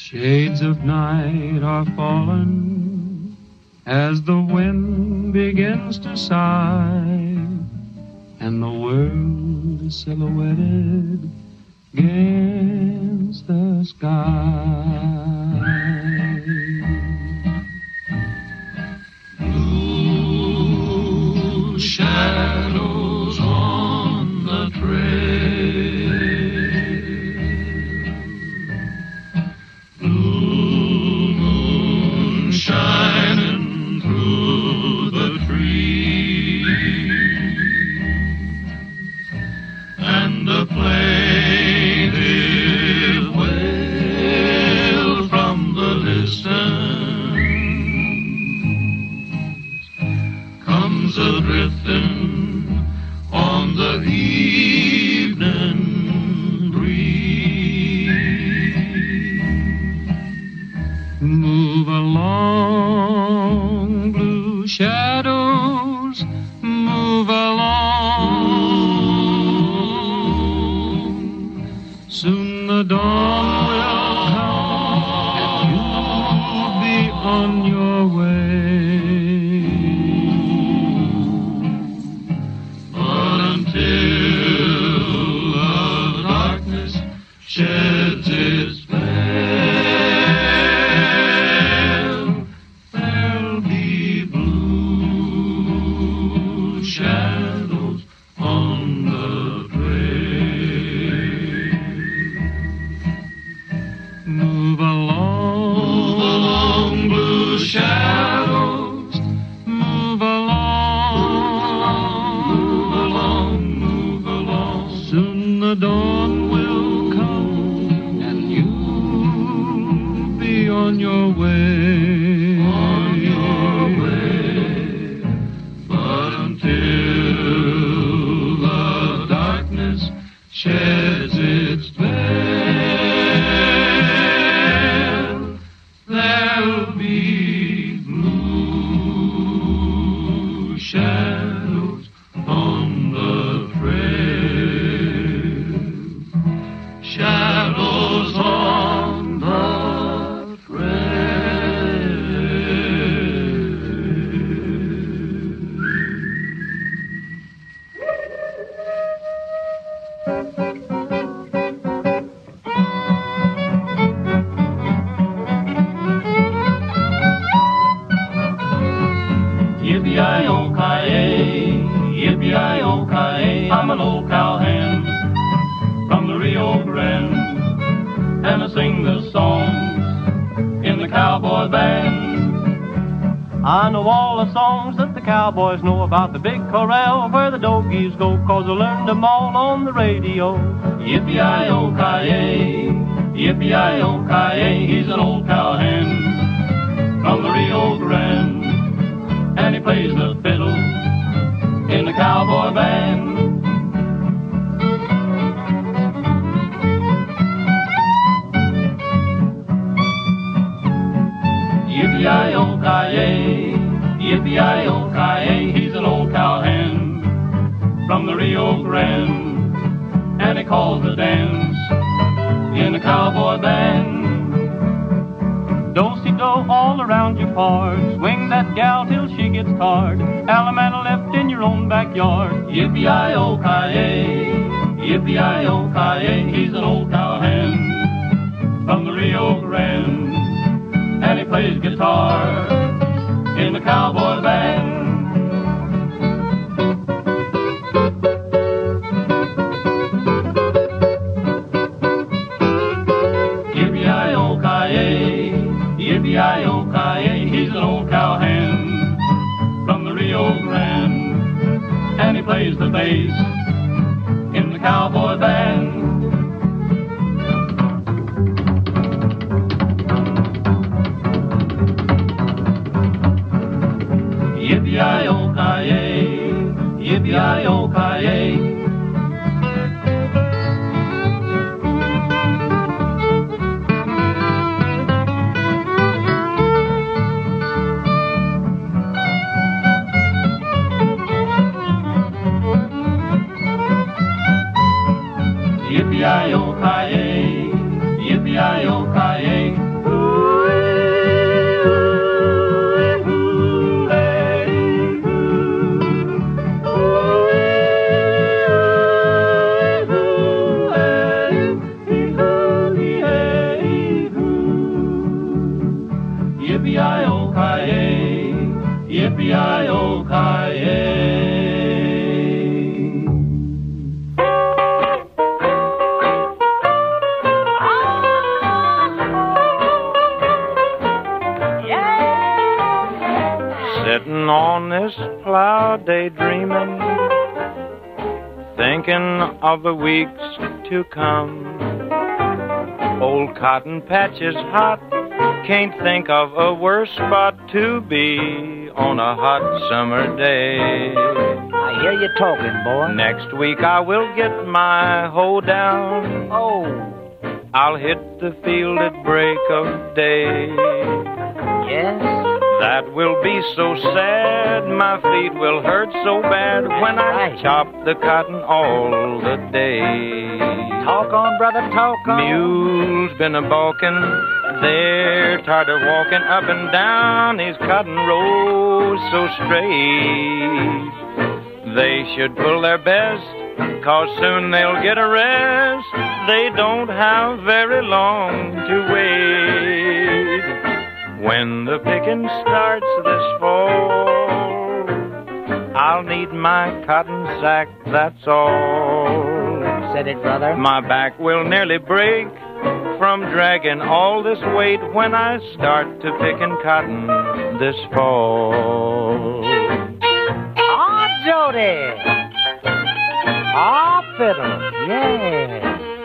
Shades of night are fallen as the wind begins to sigh, and the world is silhouetted against the sky. Blue shadows on the trail, blue moon shining through the trees, and the plaintive wail from the distance comes a-drifting on the evening breeze. Move along, blue shadows, move along. Soon the dawn will come and you'll be on your way. But until the darkness sheds its veil, there'll be blue shadows on the trail. Move along, blue shadows, move along, move along. Soon the dawn will come and you'll be on your way. On your way. But until the darkness sheds its veil, there'll be blue shadows on the trail. Shadows on the trail. Yippee-yi-oh-ki-yay, yippee-yi-oh-ki-yay, I'm an old cowhand from the Rio Grande, and I sing the songs in the cowboy band. I know all the songs that the cowboys know about the big corral where the doggies go, 'cause I learned them all on the radio. Yippee-yi-oh-ki-yay, yippee-yi-oh-ki-yay, he's an old cowhand from the Rio Grande, and he plays the fiddle in the cowboy band. Yippee-yi-oh-ki-yay, yippee-yi-oh-ki-yay, he's an old cowhand from the Rio Grande, and he calls the dance in the cowboy band. Do-si-do all around your pard, swing that gal till she gets tired, Allemande left in your own backyard. Yippee-yi-oh-ki-yay, yippee-yi-oh-ki-yay, he's an old cowhand from the Rio Grande, and he plays guitar in the cowboy band. Yippee-yi-oh-ki-yay, yippee-yi-oh-ki-yay, he's an old cowhand from the Rio Grande, and he plays the bass in the cowboy band. Yippee-yi-oh-ki-yay, yippee-yi-oh-ki-yay. Yippee-yi-oh-ki-yay, yippee-yi-oh-ki-yay, saw daydreaming, thinking of the weeks to come. Old cotton patch is hot, can't think of a worse spot to be on a hot summer day. I hear you talking, boy. Next week I will get my hoe down. Oh. I'll hit the field at break of day. Yes? That will be so sad, my feet will hurt so bad when I chop the cotton all the day. Talk on, brother, talk on. Mules been a-balking, they're tired of walking up and down these cotton rows so straight. They should pull their best, 'cause soon they'll get a rest. They don't have very long to wait. When the picking starts this fall, I'll need my cotton sack, that's all. Said it, brother. My back will nearly break from dragging all this weight when I start to picking cotton this fall. Ah, Jody! Ah, fiddle, yeah.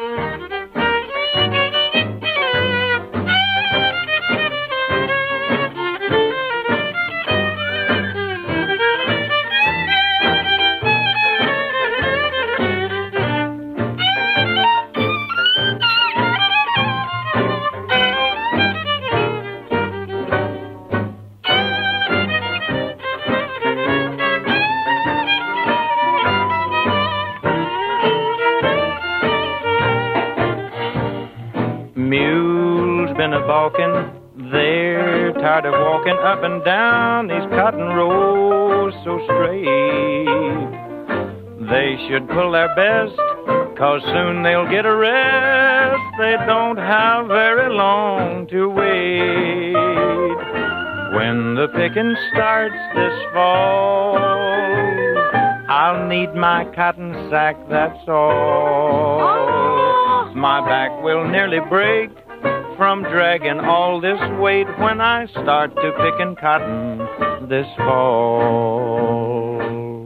Mules been a-balking, they're tired of walking up and down these cotton rows so straight. They should pull their best, 'cause soon they'll get a rest. They don't have very long to wait. When the picking starts this fall, I'll need my cotton sack, that's all. My back will nearly break from dragging all this weight when I start to picking cotton this fall.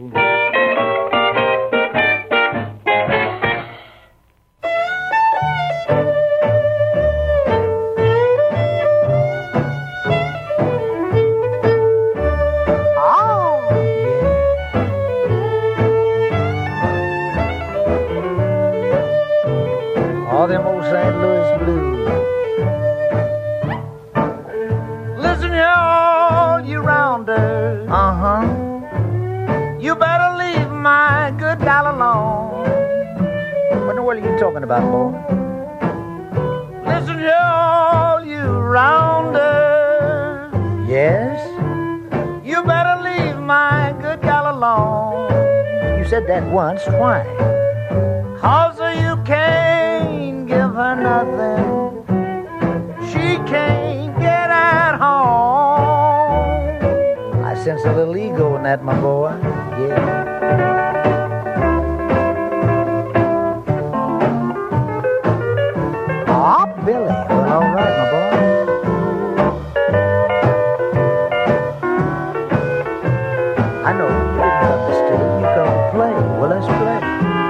All them old St. Louis blues. Listen here, all you rounders. Uh-huh. You better leave my good gal alone. What in the world are you talking about, boy? Listen here, all you rounders. Yes? You better leave my good gal alone. You said that once, why? 'Cause you can't give her nothing. She can't get at home. I sense a little ego in that, my boy. Yeah. Oh, Billy. Well, all right, my boy. I know you didn't come to stay. You come to play. Well, let's play.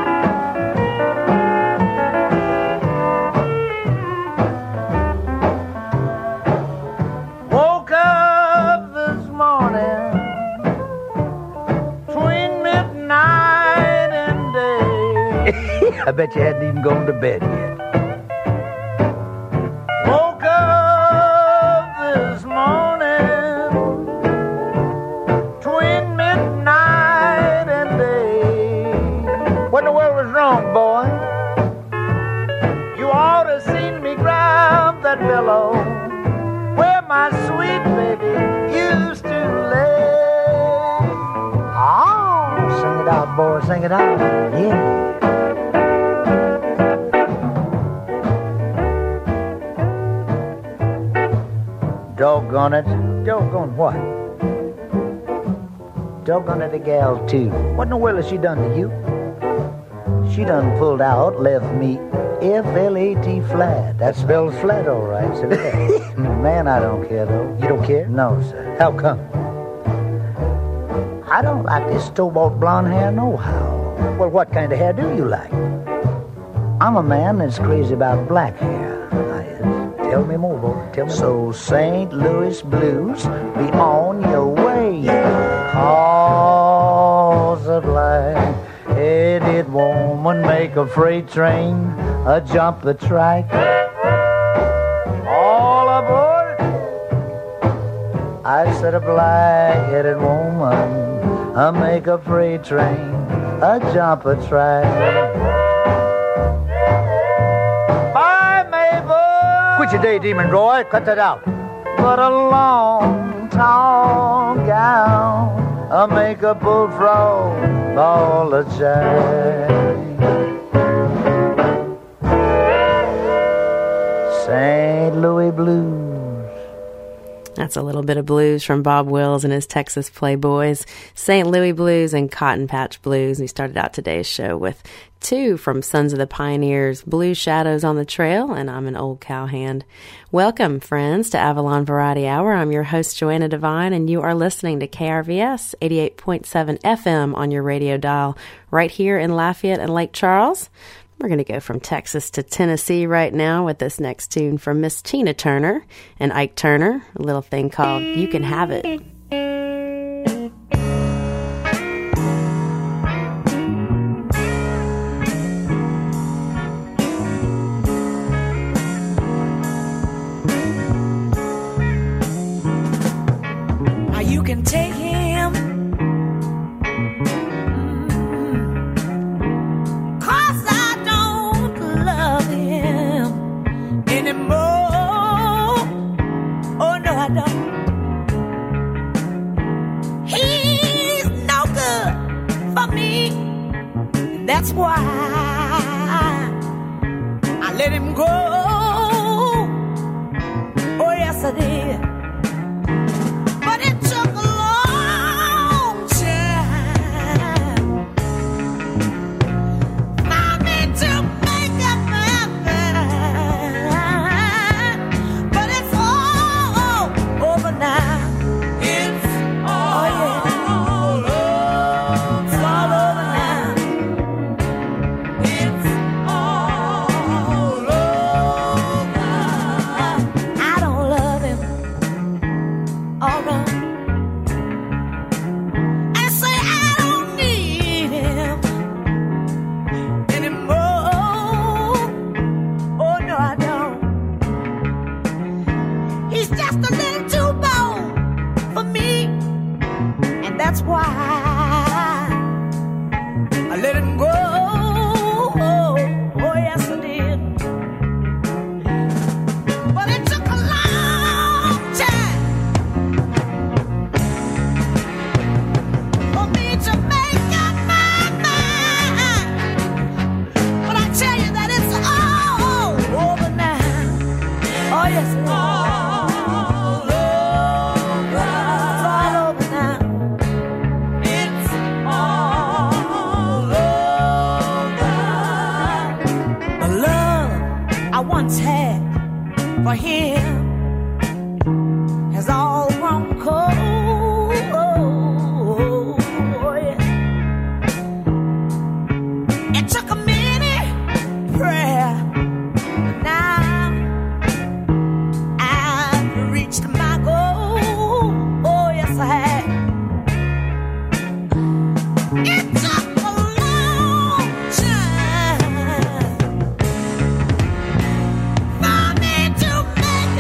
I bet you hadn't even gone to bed yet. Woke up this morning between midnight and day. What in the world was wrong, boy? You ought to seen me grab that pillow where my sweet baby used to lay. Oh, sing it out, boy, sing it out. Yeah. Doggone it. Doggone what? Doggone it, the gal, too. What in the world has she done to you? She done pulled out, left me F-L-A-T flat. That spells flat, all right, sir. Man, I don't care, though. You don't care? No, sir. How come? I don't like this store-bought blonde hair nohow. Well, what kind of hair do you like? I'm a man that's crazy about black hair. Tell me more, boy. Tell me so more. St. Louis blues, be on your way. Cause a black-headed woman make a freight train jump the track. All aboard. I said a black-headed woman make a freight train jump a track. Quit your daydreaming, Roy. Cut that out. But a long, tall gown make a bullfrog ball a jack. St. Louis blues. That's a little bit of blues from Bob Wills and his Texas Playboys. St. Louis blues and Cotton Patch Blues. We started out today's show with two from Sons of the Pioneers, Blue Shadows on the Trail, and I'm an Old Cowhand. Welcome, friends, to Avalon Variety Hour. I'm your host, Joanna Devine, and you are listening to KRVS 88.7 FM on your radio dial right here in Lafayette and Lake Charles. We're going to go from Texas to Tennessee right now with this next tune from Miss Tina Turner and Ike Turner, a little thing called You Can Have It. Now you can take him, 'cause I don't love him anymore. Oh no, I don't. He's no good for me. That's why I let him go. Oh yes, I did. But it took a long time for me to make up my mind. But it's all over now. It's all over. It's all over now. It's all over. I don't love him. All right. I say I don't need him anymore. Oh no, I don't. He's just a little too bold for me, and that's why I let him go. Oh yes, I did. But it took a long time for me to make up my mind. But I tell you that it's all over now. Oh yes, it is. It's all over now. It's all over. The love I once had for him has all grown cold. Oh, yeah. It took a minute prayer, but now I've reached my goal. Oh yes, I have. It took a long time for me to make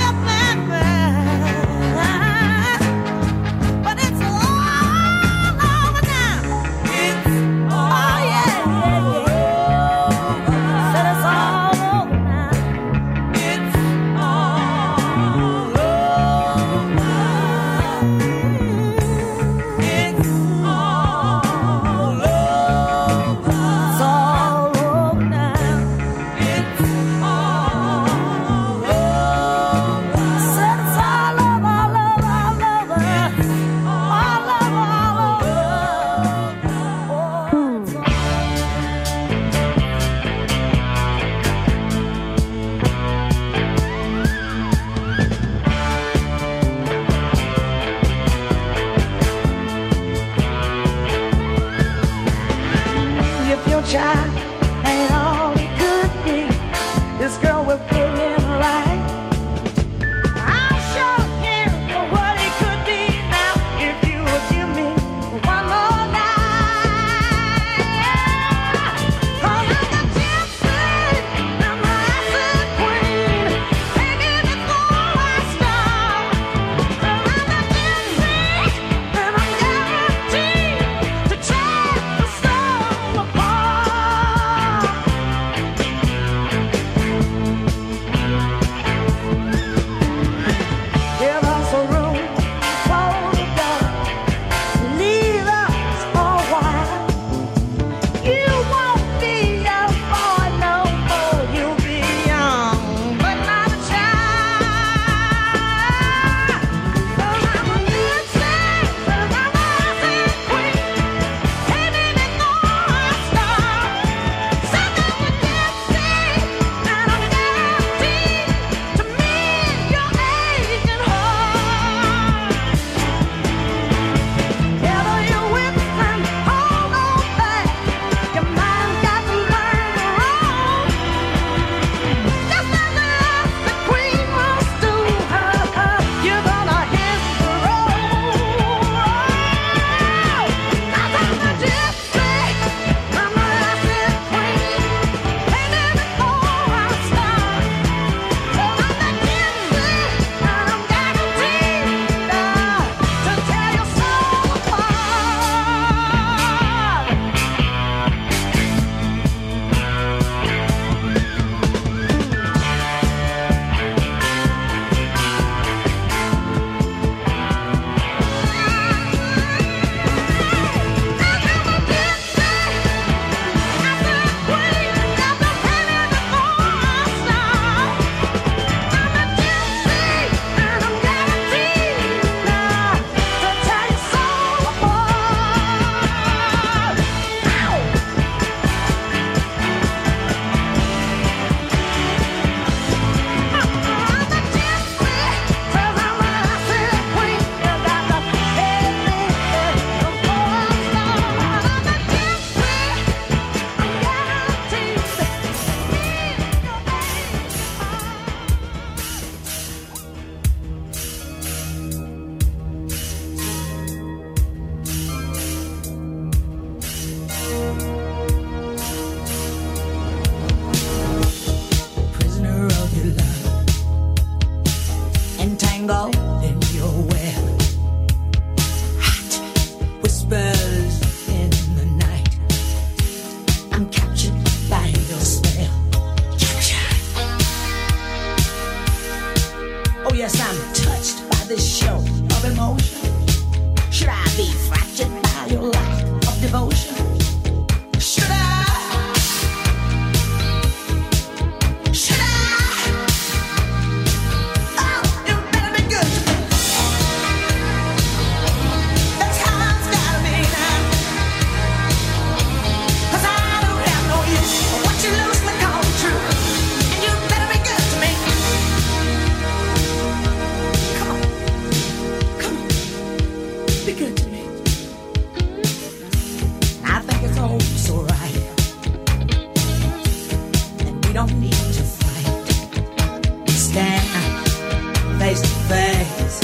don't need to fight. Stand face to face,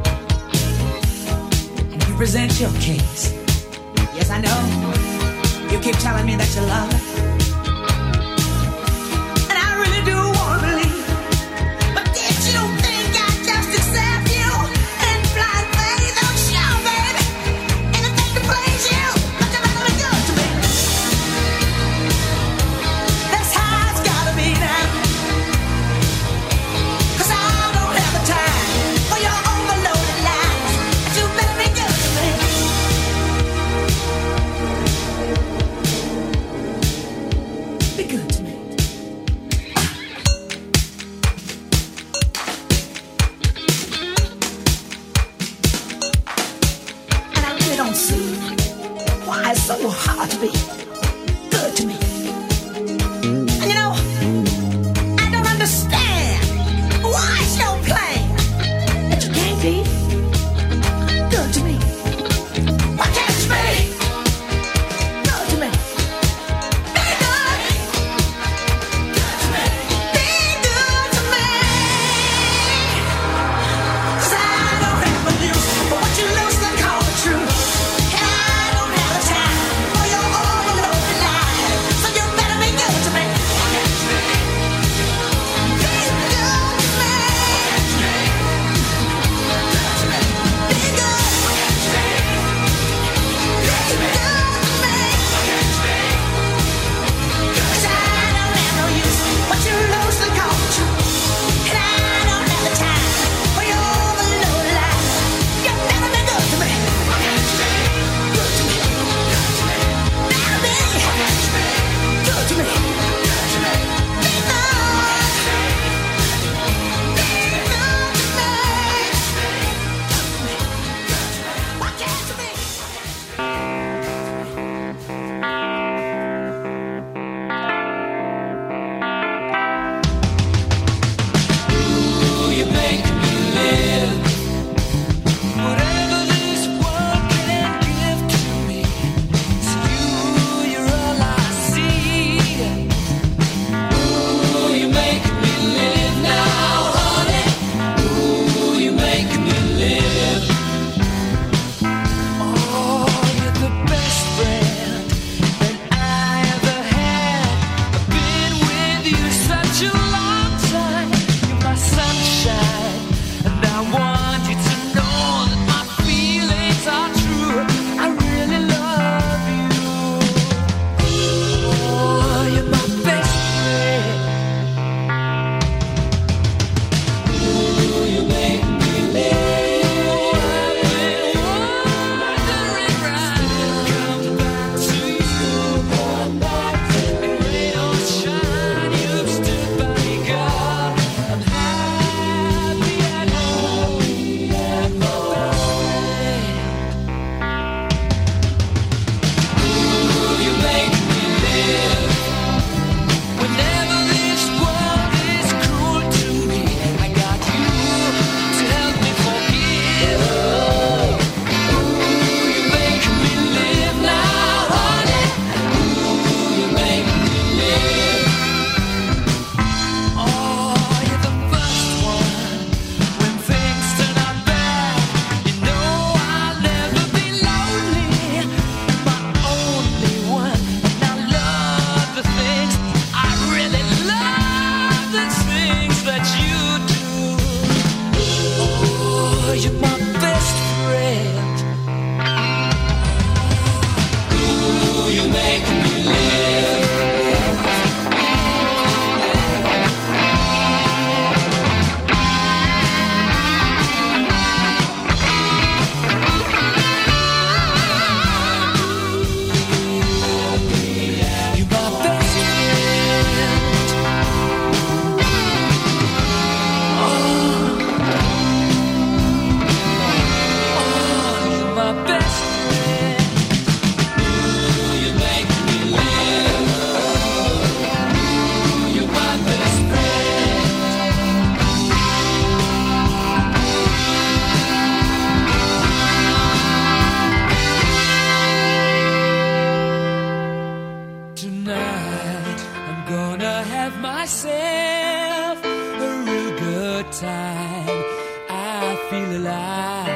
and you present your case. Yes, I know. You keep telling me that you love it, and I really do want to believe. But did you think I'd just accept you and blind faith? Oh, sure, baby. Anything to please you, but you better be good to me. That's how it's gotta be now. 'Cause I don't have the time for your overloaded lies. But you better be good to me. Be good to me. And I really don't see why it's so hard to be good to me. And you know, I don't understand why it's so plain that you can't be good to me. Why can't you be good to me? Be good. Good to me. Be good to me. 'Cause I don't have a use for what you loosely call the truth. And I don't have the time for your overloaded lies. So you better be good to me. gonna have myself a real good time. I feel alive,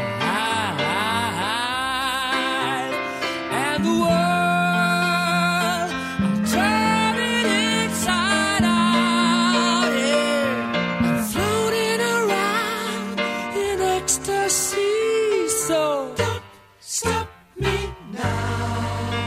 and the world I'm turning inside out. Yeah, I'm floating around in ecstasy. So don't stop me now.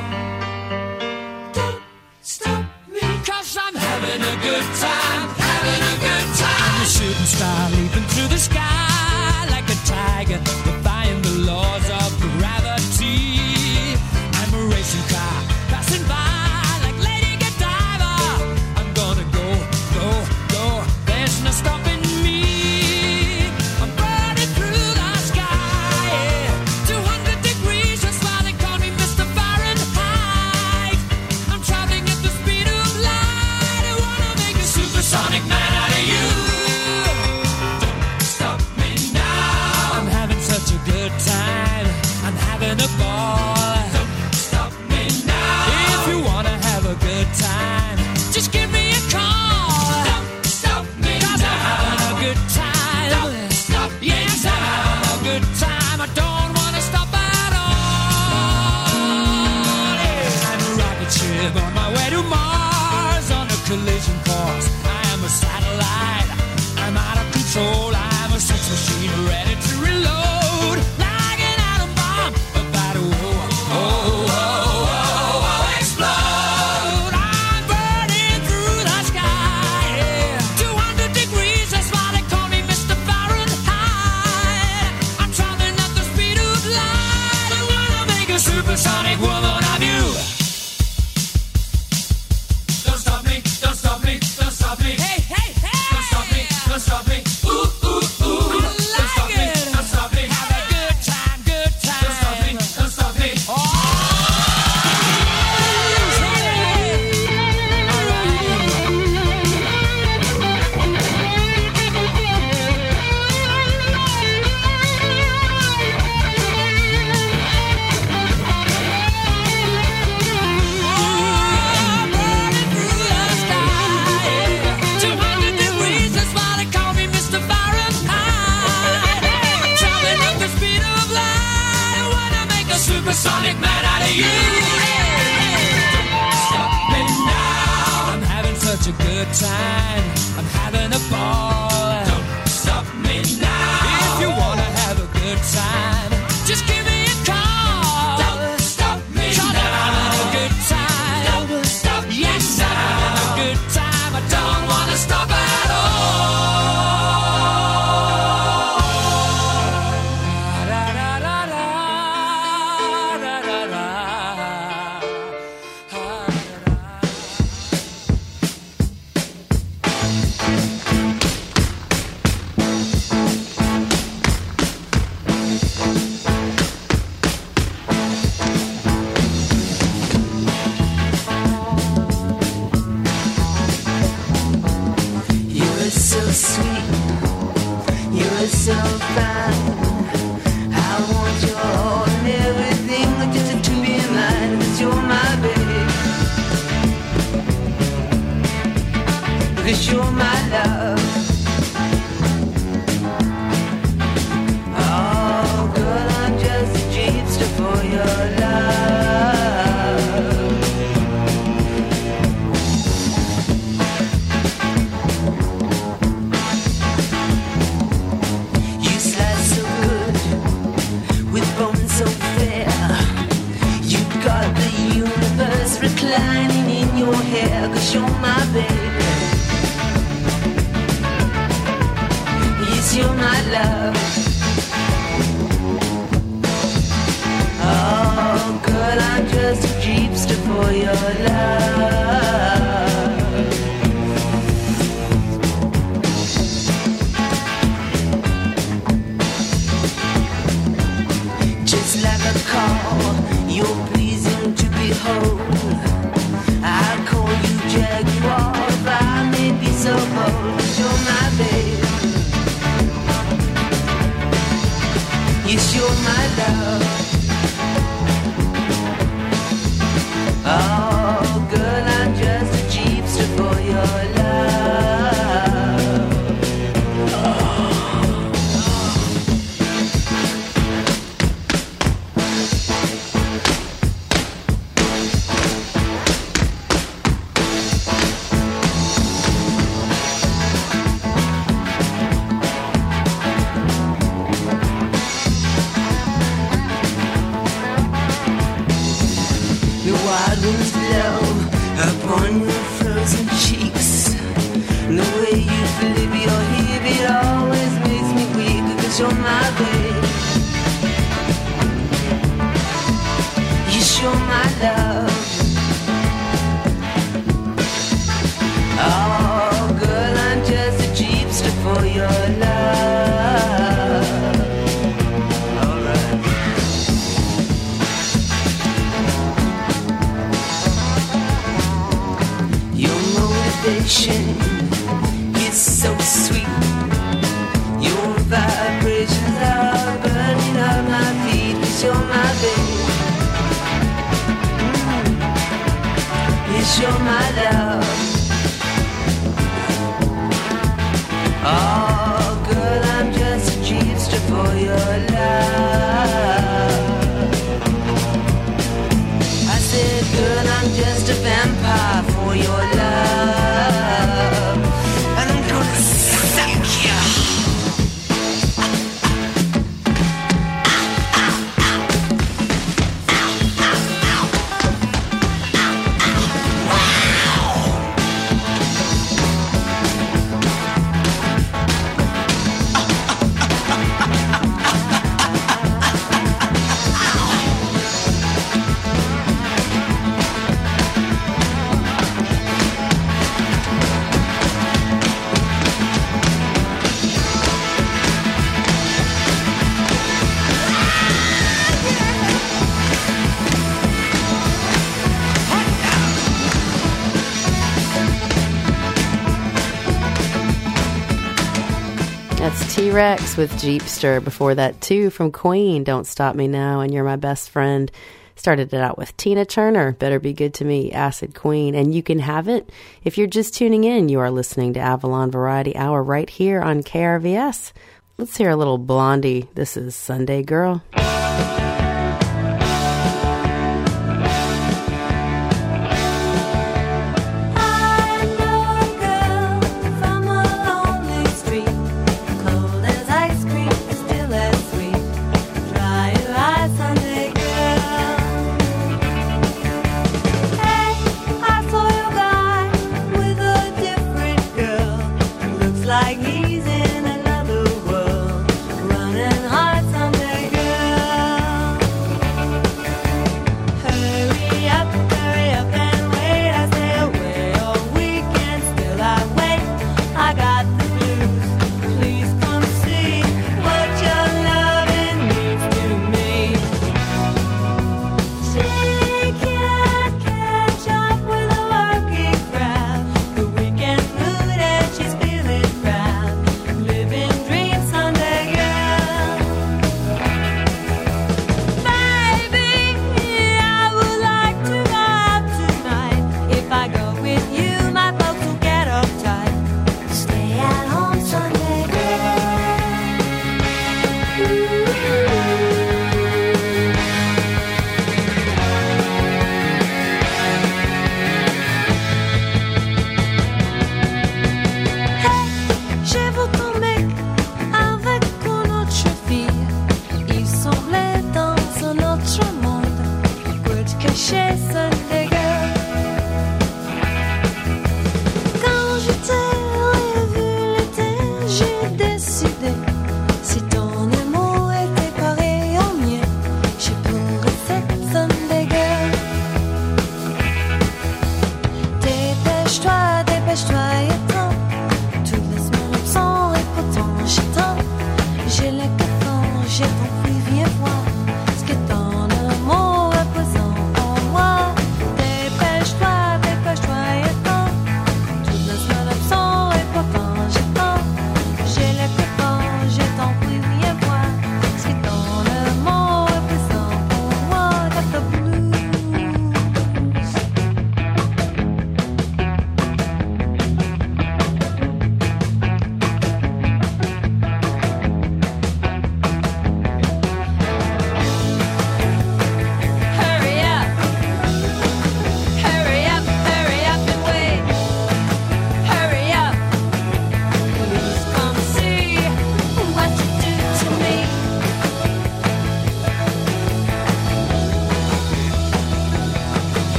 Don't stop me, 'cause I'm having a good time, having a good time. I'm a shooting star leaping through the sky like a tiger, defying the laws of gravity. I'm a racing car passing by like Lady Godiva. I'm gonna go, go, go. There's no stopping me. I'm burning through the sky, yeah. 200 degrees, that's why they call me Mr. Fahrenheit. I'm traveling at the speed of light. I wanna make a supersonic man out of you. Don't stop me now. I'm having such a good time. I'm having a ball. Don't stop me now. If you wanna have a good time, just give me a call. Don't stop me 'cause now. I'm having a good time. Don't stop me yes, now. I'm having a good time. I don't wanna stop at all. Yeah. I'm a rocket ship on my way to Mars on a collision course. I am a satellite. I'm out of control. I'm a sex machine ready to reload. Like an atom bomb about to explode. I'm burning through the sky. Yeah. 200 degrees, that's why they call me Mr. Fahrenheit. I'm traveling at the speed of light. I wanna make a supersonic woman of you. Don't stop me, don't stop me, don't stop me. Hey, hey, hey! Don't stop me, don't stop me. Ooh, ooh, ooh. Don't stop me, don't stop me. Have a good time, good time. Don't stop me, don't stop me. Oh! Supersonic man out of you. Don't stop me now. I'm having such a good time. I'm having a ball. Don't stop me now. If you wanna have a good time, just give me a call. Don't stop me now. I'm having a good time. Don't stop me yes, now. I'm having a good time. I don't wanna stop at all. Da, da, da, da. You were so sweet, you were so fine. I want your all and everything, just to be mine, 'cause you're my baby, 'cause you're my love. Oh, girl, I'm just a dreamster for your love. You slice so good with bones so fair. You got the universe reclining in your hair, 'cause you're my baby. Yes, you're my love. Oh, girl, I'm just a dreamster for your love. Just like a call, you're pleasing to behold. I call you Jaguar, if I may be so bold, 'cause you're my baby. Yes, you're my love. Oh, girl, station. It's so sweet. Your vibrations are burning up my feet. 'Cause you're my baby. Yes, you're my love. Oh, girl, I'm just a cheapster for your love. I said, girl, I'm just a vampire for your love. And I'm gonna suck you. That's T-Rex with Jeepster. Before that, too, from Queen, Don't Stop Me Now, and You're My Best Friend. Started it out with Tina Turner, Better Be Good to Me, Acid Queen, and you can have it. If you're just tuning in, you are listening to Avalon Variety Hour right here on KRVS. Let's hear a little Blondie. This is Sunday Girl. Like he's in another world, running hard Sunday girl.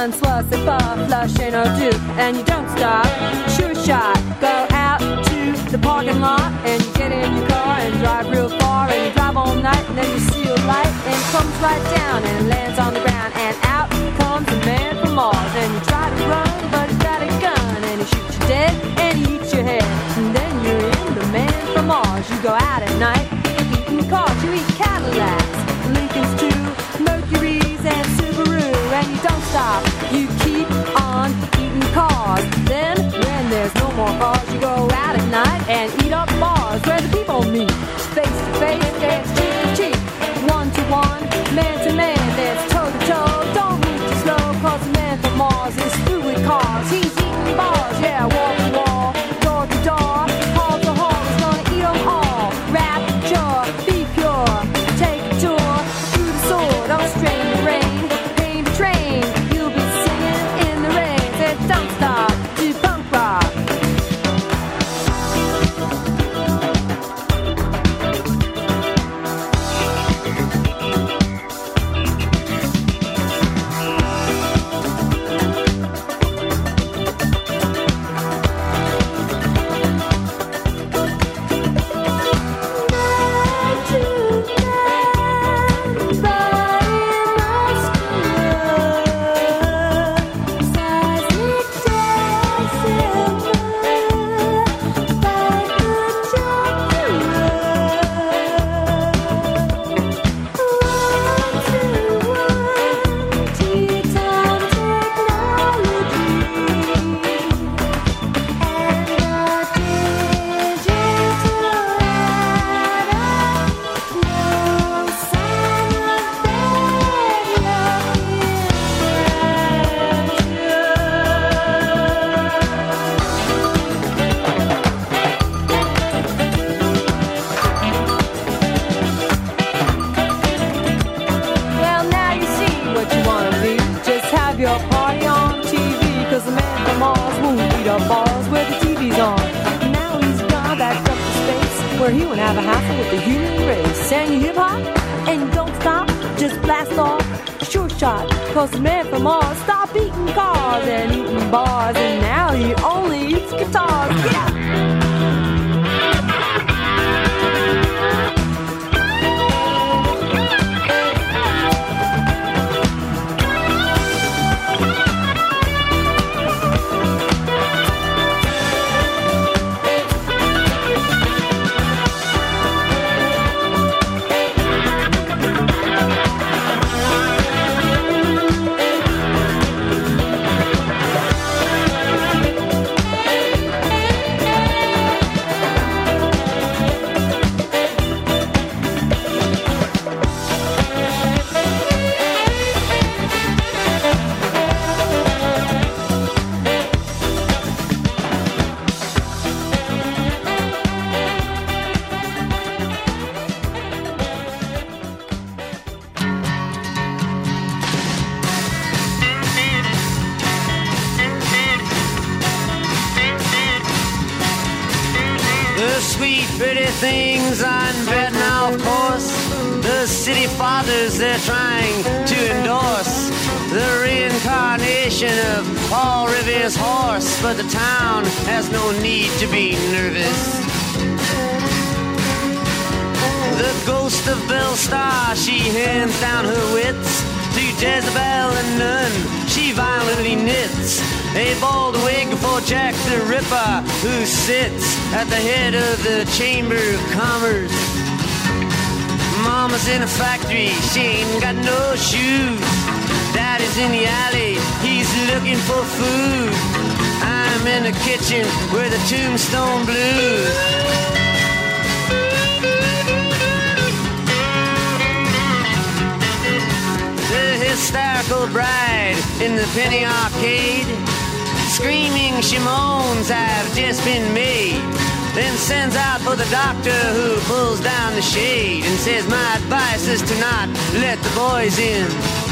fun, sluss and puff, flush and or do, and you don't stop. Sure shot, go out to the parking lot, and you get in your car and drive real far, and you drive all night, and then you see a light, and it comes right down and lands on the ground, and out comes a man from Mars, and you try to run, but he's got a gun, and he shoots you dead, and he eats your head, and then you're in the man from Mars. You go out at night, eating cars, you eat Cadillacs, Lincolns too, Mercuries and Subaru, and you don't stop, you keep on eating cars. Then, when there's no more cars, you go out at night and eat up bars where the people meet, face to face, dance cheek to cheek, one to one, man to man, dance toe to toe. Don't move too slow, cause the man from Mars is through with cars. He's eating bars, yeah, wall to wall, door to door, hall to hall. He's gonna eat them all. Rapture, be pure, take a tour through the sword, don't strain the rain, pain to train. You'll be singing in the rain, said don't stop, do punk rock. Bars where the TV's on. Now he's gone back up to space where he won't have a hassle with the human race. And you hip hop and you don't stop, just blast off, sure shot. Cause the man from Mars stopped eating cars and eating bars, and now he only eats guitars. Yeah. Things on betting, of course. The city fathers, they're trying to endorse the reincarnation of Paul Revere's horse, but the town has no need to be nervous. The ghost of Belle Starr, she hands down her wits to Jezebel and Nun. She violently knits a bald wig for Jack the Ripper, who sits at the head of the Chamber of Commerce. Mama's in a factory, she ain't got no shoes. Daddy's in the alley, he's looking for food. I'm in the kitchen where the Tombstone Blues. The hysterical bride in the penny arcade, screaming she moans, I've just been made. Then sends out for the doctor who pulls down the shade and says, my advice is to not let the boys in.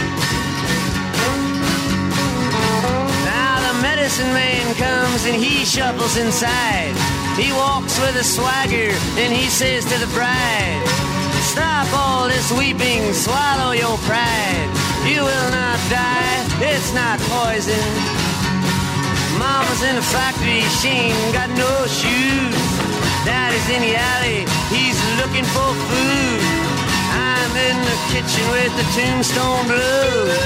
Now the medicine man comes and he shuffles inside. He walks with a swagger and he says to the bride, stop all this weeping, swallow your pride. You will not die, it's not poison. Mama's in the factory, she ain't got no shoes. Daddy's in the alley, he's looking for food. I'm in the kitchen with the Tombstone Blues.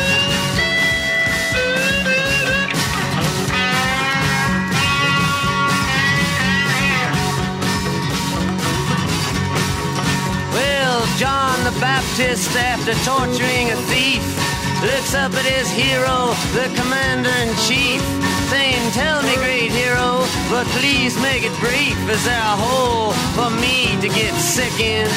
Well, John the Baptist, after torturing a thief, looks up at his hero, the commander-in-chief, saying, tell me, great hero, but please make it brief. Is there a hole for me to get sick in?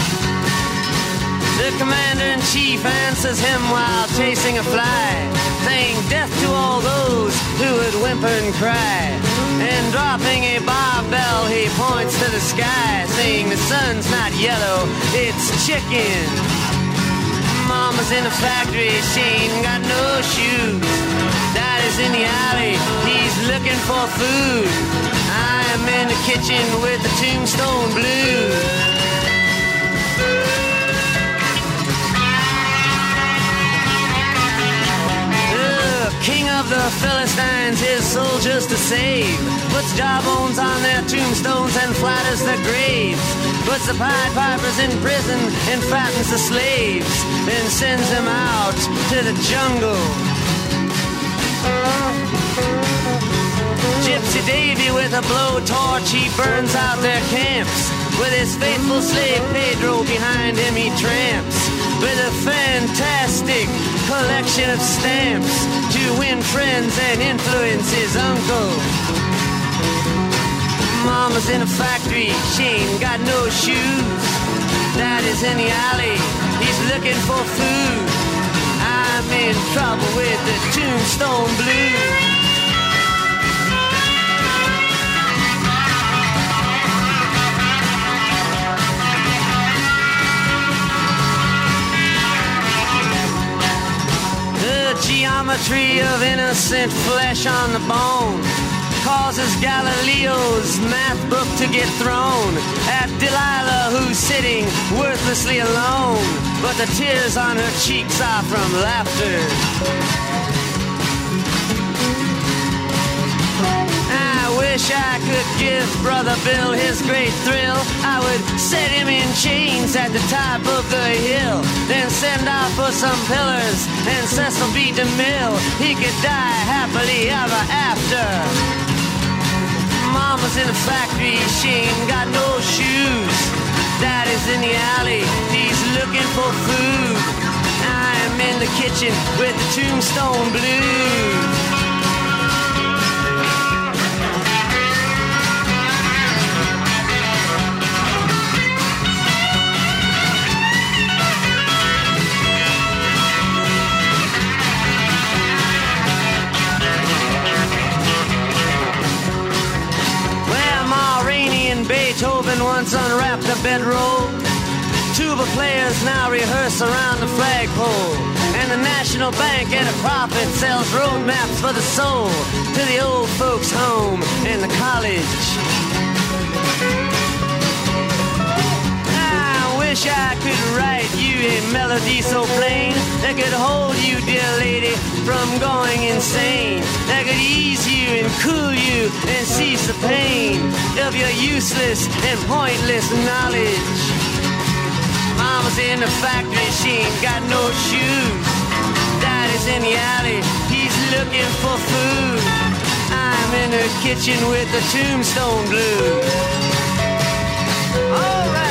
The commander-in-chief answers him while chasing a fly, saying, death to all those who would whimper and cry. And dropping a barbell, he points to the sky, saying, the sun's not yellow, it's chicken. Mama's in the factory, she ain't got no shoes. Daddy's in the alley, he's looking for food. I'm in the kitchen with the Tombstone Blues. King of the Philistines, his soldiers to save, puts jawbones on their tombstones and flatters their graves, puts the Pied Pipers in prison and fattens the slaves, then sends them out to the jungle. Gypsy Davy with a blowtorch, he burns out their camps. With his faithful slave Pedro behind him he tramps, with a fantastic collection of stamps to win friends and influence his uncle. Mama's in a factory, she ain't got no shoes. Daddy's in the alley, he's looking for food. I'm in trouble with the Tombstone Blues. Geometry of innocent flesh on the bone causes Galileo's math book to get thrown at Delilah, who's sitting worthlessly alone, but the tears on her cheeks are from laughter. I wish I could give Brother Bill his great thrill. I would set him in chains at the top of the hill, then send out for some pillars and Cecil B. DeMille. He could die happily ever after. Mama's in the factory, she ain't got no shoes. Daddy's in the alley, he's looking for food. I'm in the kitchen with the Tombstone Blues. Beethoven once unwrapped a bedroll. Tuba players now rehearse around the flagpole. And the National Bank at a profit sells road maps for the soul to the old folks' home and the college. I wish I could write you a melody so plain that could hold you, dear lady, from going insane, that could ease you and cool you and cease the pain of your useless and pointless knowledge. Mama's in the factory, she ain't got no shoes. Daddy's in the alley, he's looking for food. I'm in the kitchen with the Tombstone Blues. All right.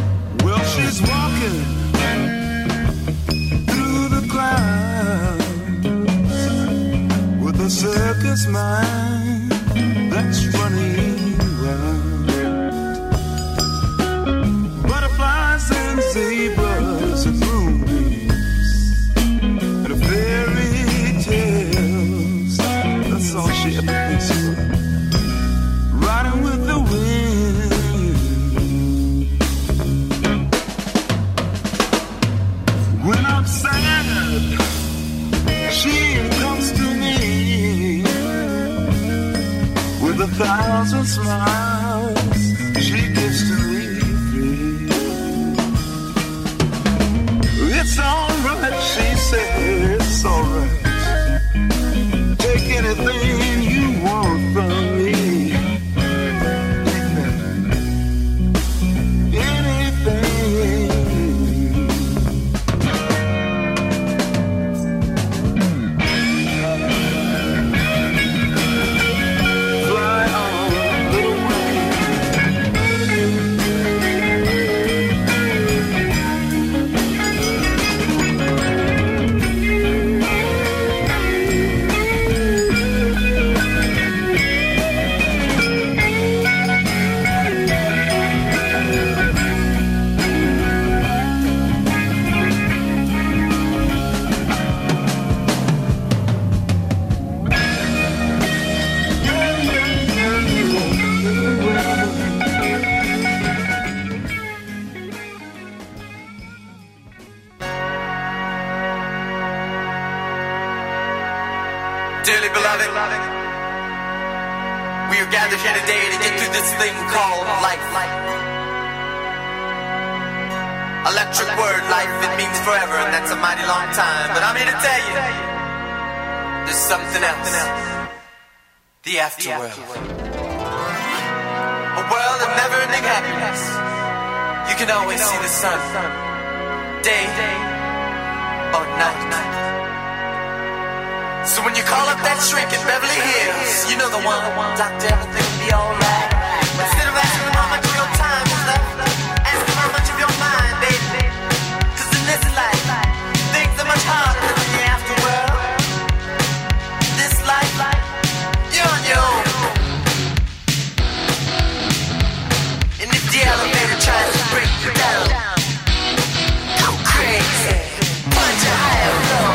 She's walking through the crowd. circus mind that's running wild. Butterflies and zebras and moonbeams and fairy tales. That's all she ever thinks about. Riding with the wind. When I'm sad, she comes to me with 1,000 smiles. She gives to me free. It's alright, she said, it's alright. Take anything you want from me. Take that. Anything. Fly on, little wing. Dearly beloved, we are gathered here today to get through this thing called life. Electric word, life, it means forever, and that's a mighty long time. But I'm here to tell you, there's something else. The afterworld. A world of never-ending happiness. You can always see the sun, day or night. So when you call up that shrink in Beverly Hills, you know the one, doctor, everything will be alright. Instead of asking him how much of your time is left, ask him how much of your mind, baby. Cause in this life, things are much harder than in the afterworld. This life, you're on your own. And if the elevator tries to break you down, go crazy, punch a higher floor.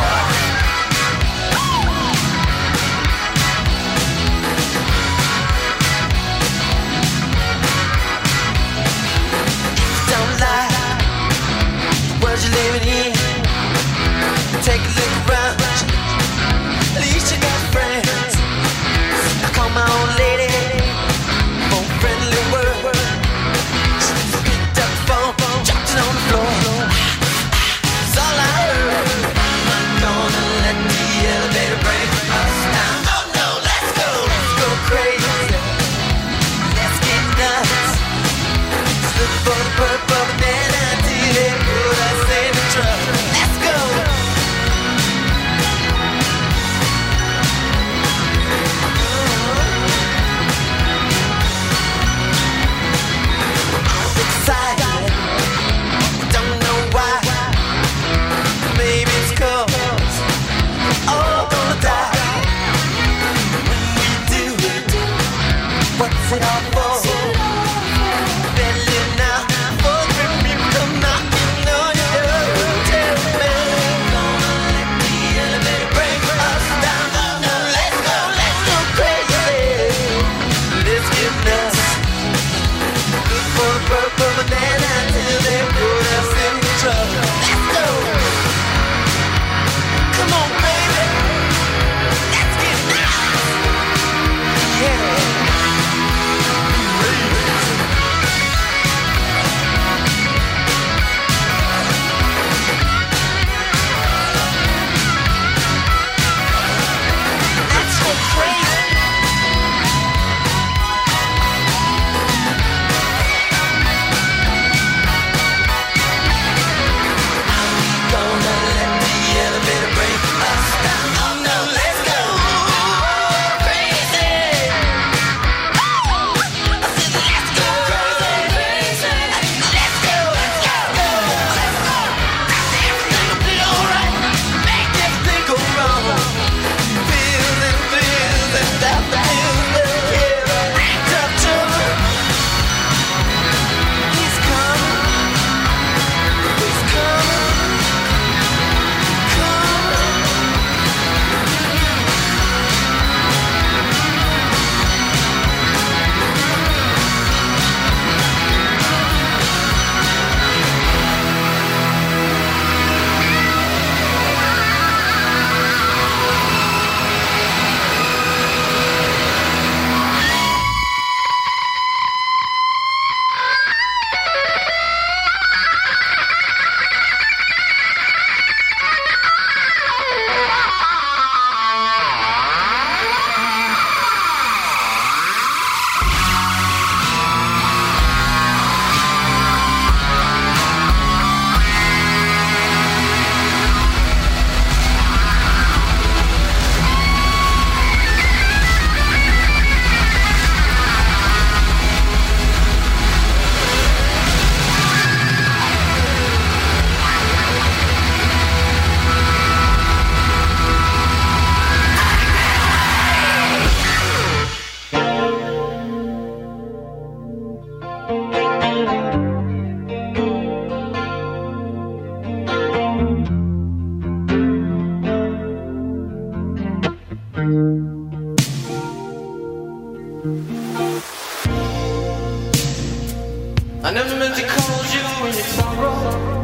never meant to cause you any sorrow.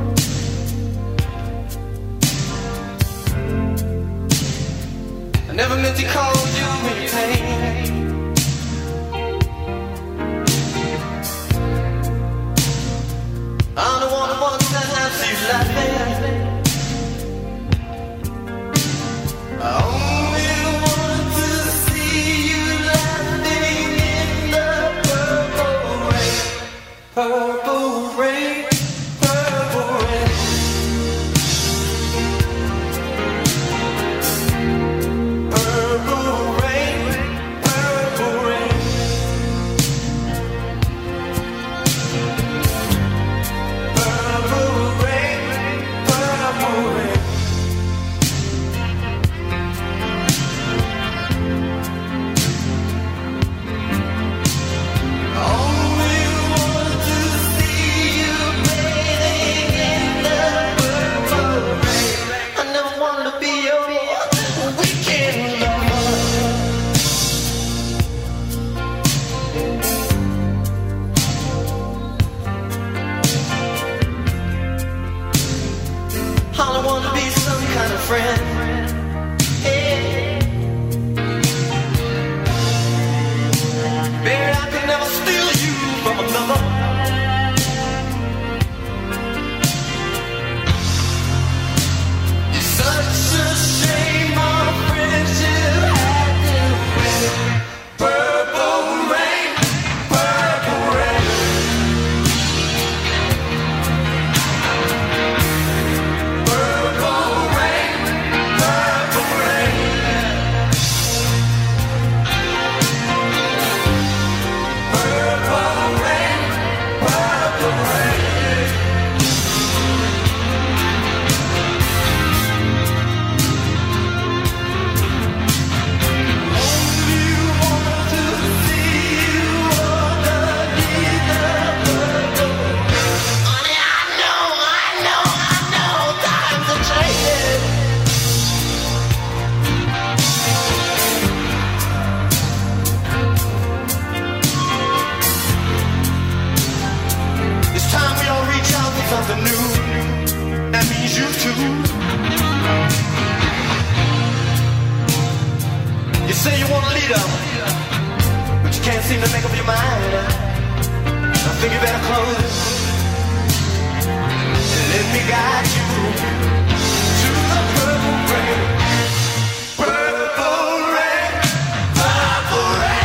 I never meant to cause you any pain. I'm the one who wants to have you laughing. I only want to see you laughing in the purple rain. Purple rain, purple rain. Purple rain, purple rain. Purple rain, purple rain. Only want to see you bathing in the purple rain. I never wanted to be your weekend lover. All I want to be some kind of friend. Yeah. Baby, I could never steal you from another. It's such a shame our friendship had to end. Purple rain, purple rain. Purple rain, purple rain. Purple rain, purple rain. Only want to see you underneath the purple. Honey, I know, times are changing. It's time we all reach out for something new. That means you too. You say you want a leader, but you can't seem to make up your mind. I think you better close and let me guide you to the purple rain. Purple rain, purple rain.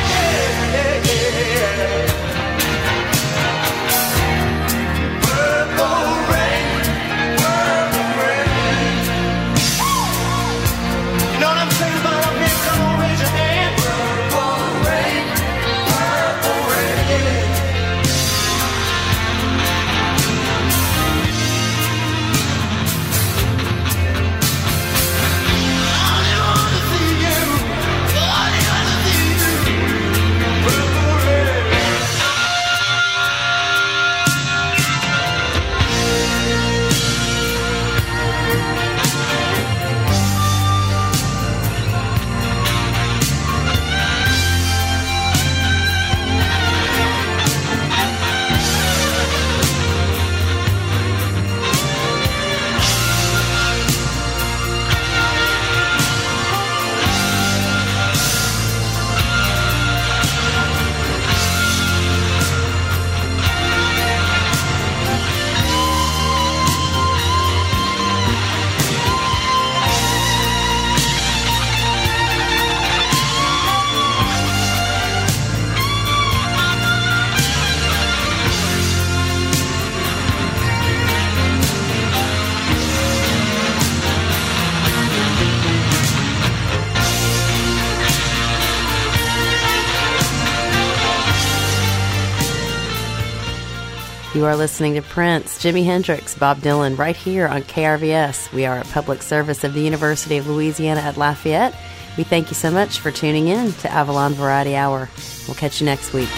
Purple rain, purple rain. You know what I'm saying about up here? Come on, raise your hand. Purple rain, purple rain. You are listening to Prince, Jimi Hendrix, Bob Dylan, right here on KRVS. We are a public service of the University of Louisiana at Lafayette. We thank you so much for tuning in to Avalon Variety Hour. We'll catch you next week.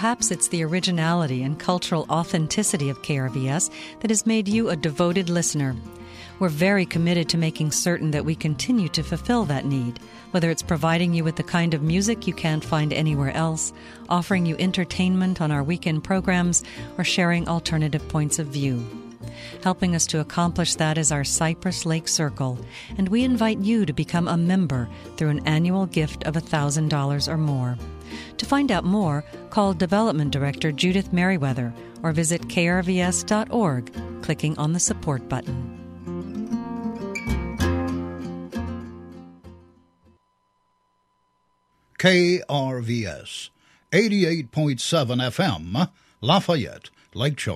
perhaps it's the originality and cultural authenticity of KRVS that has made you a devoted listener. We're very committed to making certain that we continue to fulfill that need, whether it's providing you with the kind of music you can't find anywhere else, offering you entertainment on our weekend programs, or sharing alternative points of view. Helping us to accomplish that is our Cypress Lake Circle, and we invite you to become a member through an annual gift of $1,000 or more. To find out more, call Development Director Judith Merriweather or visit krvs.org, clicking on the support button. KRVS, 88.7 FM, Lafayette, Lake Charles.